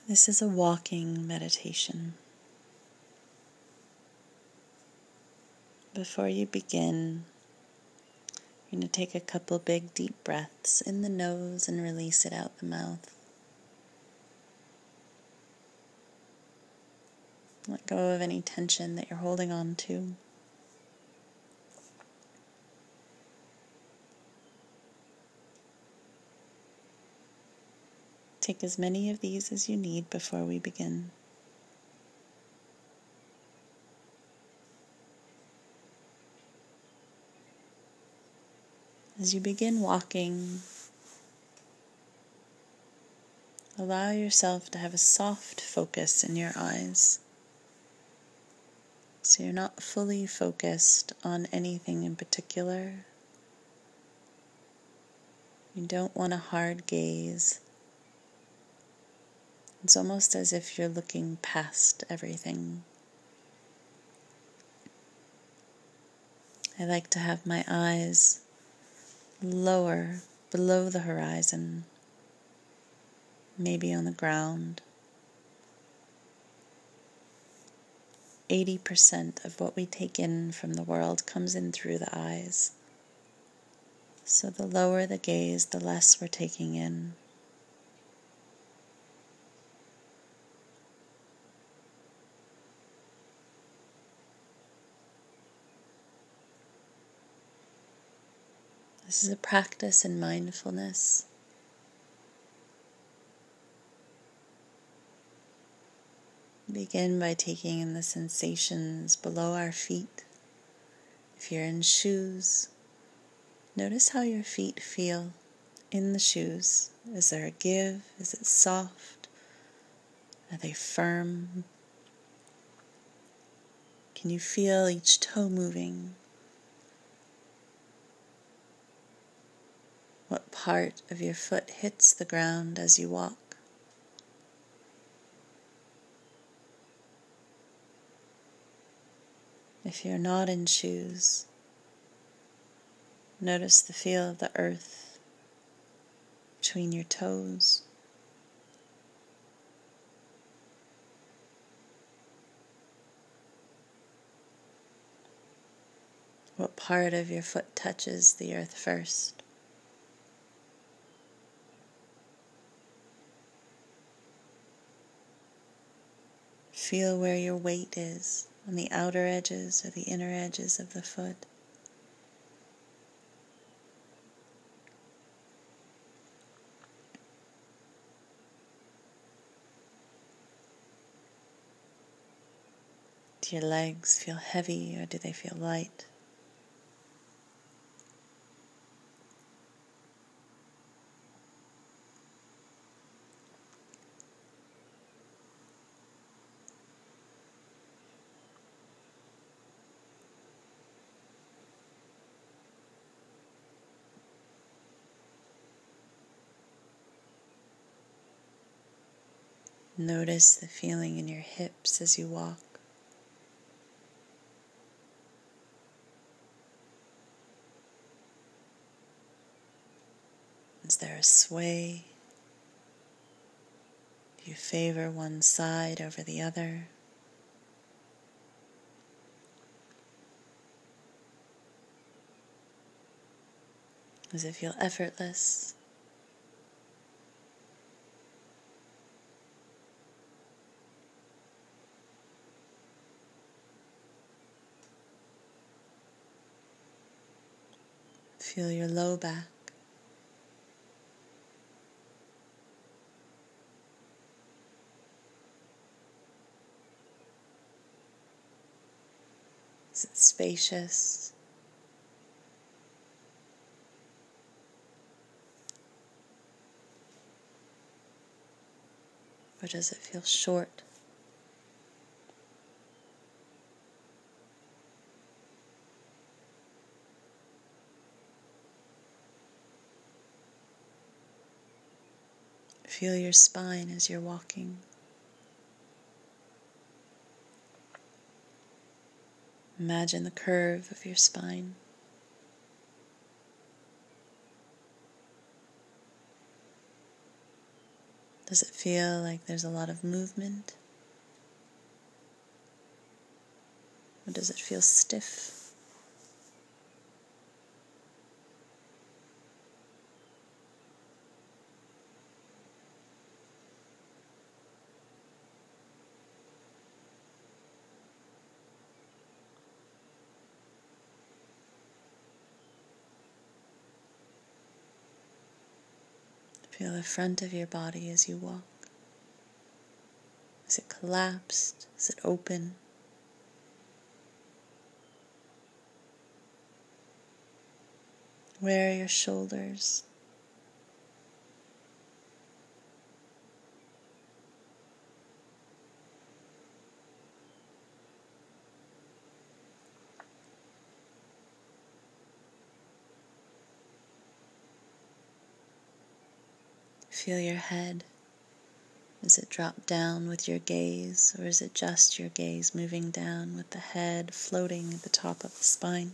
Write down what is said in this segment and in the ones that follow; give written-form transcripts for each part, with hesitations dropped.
This is a walking meditation. Before you begin, you're going to take a couple big deep breaths in the nose and release it out the mouth. Let go of any tension that you're holding on to. Take as many of these as you need before we begin. As you begin walking, allow yourself to have a soft focus in your eyes. So you're not fully focused on anything in particular. You don't want a hard gaze. It's almost as if you're looking past everything. I like to have my eyes lower, below the horizon, maybe on the ground. 80% of what we take in from the world comes in through the eyes. So the lower the gaze, the less we're taking in. This is a practice in mindfulness. Begin by taking in the sensations below our feet. If you're in shoes, notice how your feet feel in the shoes. Is there a give? Is it soft? Are they firm? Can you feel each toe moving? What part of your foot hits the ground as you walk? If you're not in shoes, notice the feel of the earth between your toes. What part of your foot touches the earth first? Feel where your weight is, on the outer edges or the inner edges of the foot. Do your legs feel heavy or do they feel light? Notice the feeling in your hips as you walk. Is there a sway? Do you favor one side over the other? Does it feel effortless? Feel your low back. Is it spacious? Or does it feel short? Feel your spine as you're walking. Imagine the curve of your spine. Does it feel like there's a lot of movement? Or does it feel stiff? Feel the front of your body as you walk. Is it collapsed? Is it open? Where are your shoulders? Feel your head. Is it drop down with your gaze, or is it just your gaze moving down with the head floating at the top of the spine?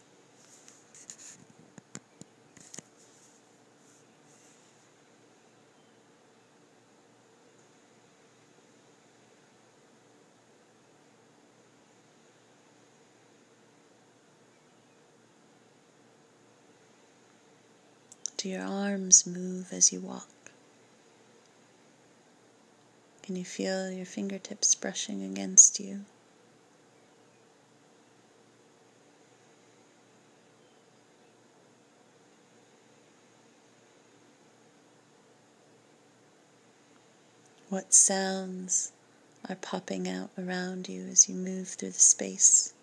Do your arms move as you walk? Can you feel your fingertips brushing against you? What sounds are popping out around you as you move through the space?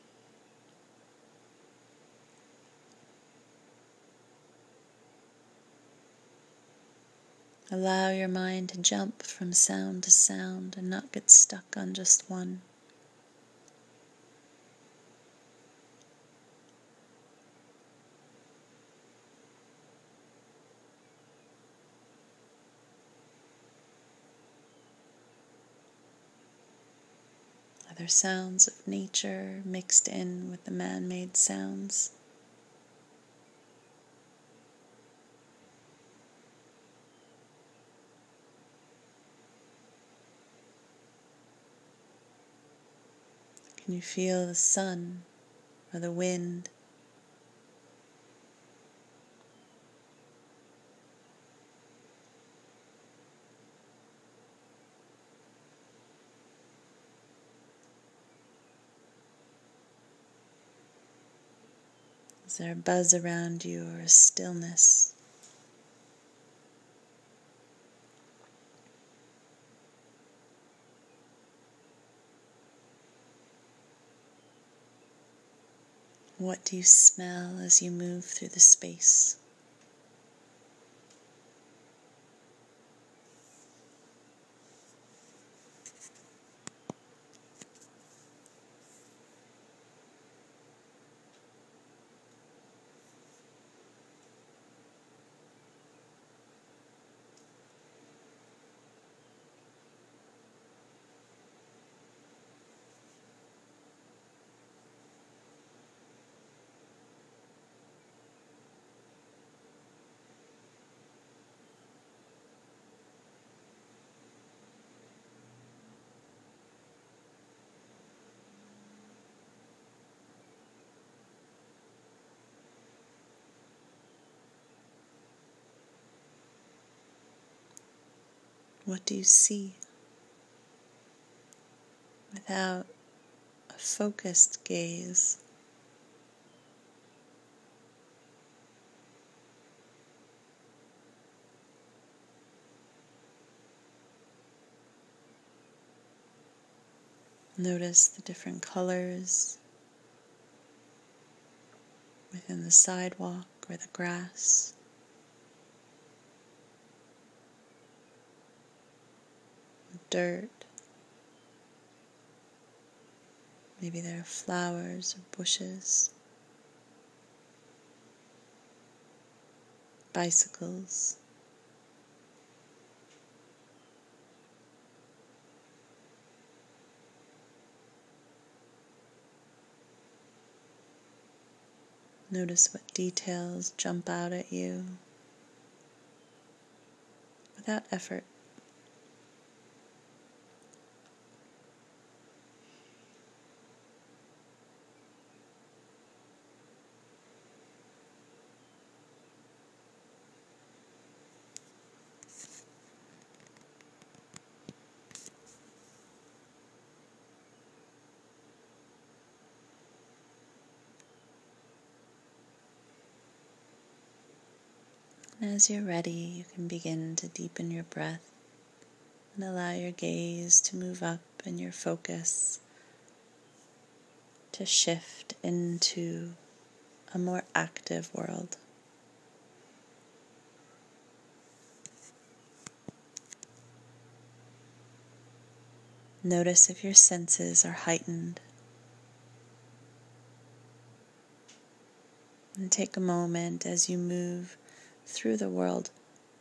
Allow your mind to jump from sound to sound and not get stuck on just one. Are there sounds of nature mixed in with the man-made sounds? Can you feel the sun or the wind? Is there a buzz around you or a stillness? What do you smell as you move through the space? What do you see? Without a focused gaze, notice the different colors within the sidewalk or the grass. Dirt. Maybe there are flowers or bushes. Bicycles. Notice what details jump out at you without effort. And as you're ready, you can begin to deepen your breath and allow your gaze to move up and your focus to shift into a more active world. Notice if your senses are heightened. And take a moment as you move through the world.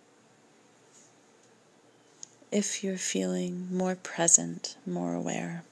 If you're feeling more present, more aware.